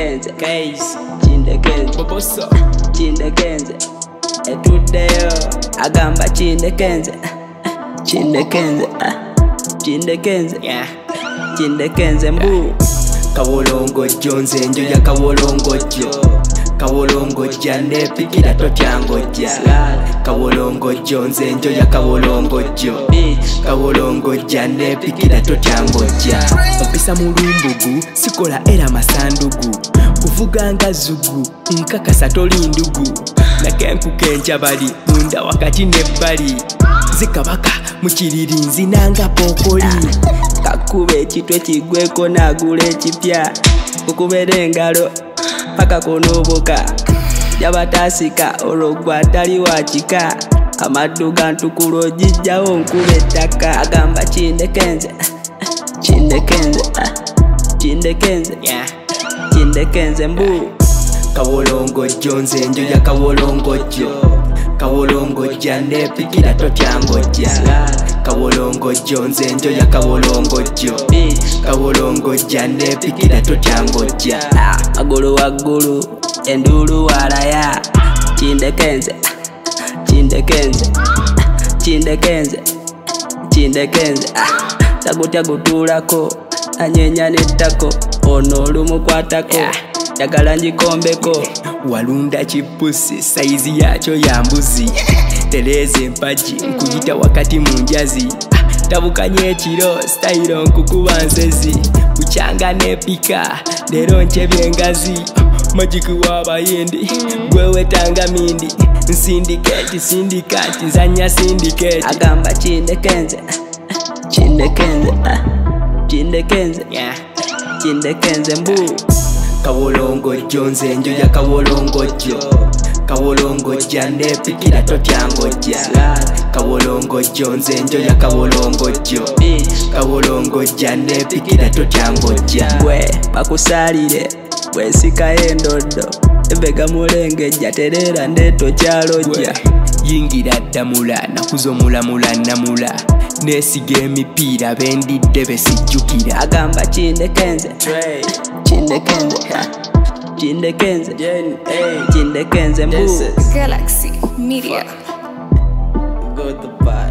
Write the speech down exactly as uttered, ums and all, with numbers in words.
Chindekenze Case Chindekenze Boboso Chindekenze Etuddeyo agamba Chindekenze Chindekenze Chindekenze yeah Chindekenze mbu Kawolongo Jonze njoya kawolongo jo Kawolongo jane pikira totyangoja Kawolongo Jonze njoya kawolongo jo Kawolongo jane pikira totyangoja Mpisa mulumbugu sikola era masandugu kuvuga nga zugu nkakasa toli ndugu nakenkuke njabali munda wakati nebbali zikabaka mukiriri nzinanga pokoli kakube ekitwe kigweko nagula ekipya okubera engalo paka kunubuka yabatasika olwogwa tali wakika amaddu gantukulo jijjawo nkube ettaka agamba Chindekenze Chindekenze Chindekenze yeah Chindekenze mbu Kawolongo Jonze njoya kawolongo jo Kawolongo jane pikira totyangoja Kawolongo Jonze njoya kawolongo jo Kawolongo jane pikira totyangoja Magulu waggulu endulu walaya Chindekenze Chindekenze Chindekenze Chindekenze tagutya gutulako anyenya nettako ono olumukwatako yagala njikombeko walunda kipusi saizi yakyo ya mbuzi tereze empaji nkuyita wakati mu njazi tabukanye ekiro stayiro nkukuba nsezi kukyanga nepika lero nkyebye engazi majiki w'abayindi gwewe tanga mindi nsindiketi sindikati nzanya sindiketi agamba Chindekenze Chindekenze Chindekenze yeah Chindekenze mbu Kawolongo Jonze njoya kawolongo jo Kawolongo jane pikira totyangoja Kawolongo Jonze njoya kawolongo jo Kawolongo jane pikira totyangoja bwe bakusalire bwe sika endodo ebega mulengeja terera ndeto kyaloja yingira ddamula nakuzomulamula namula nesiga emipiira bendidde besijjukira agamba Chindekenze Chindekenze Chindekenze Chindekenze mbu Galaxy Media. Go to buy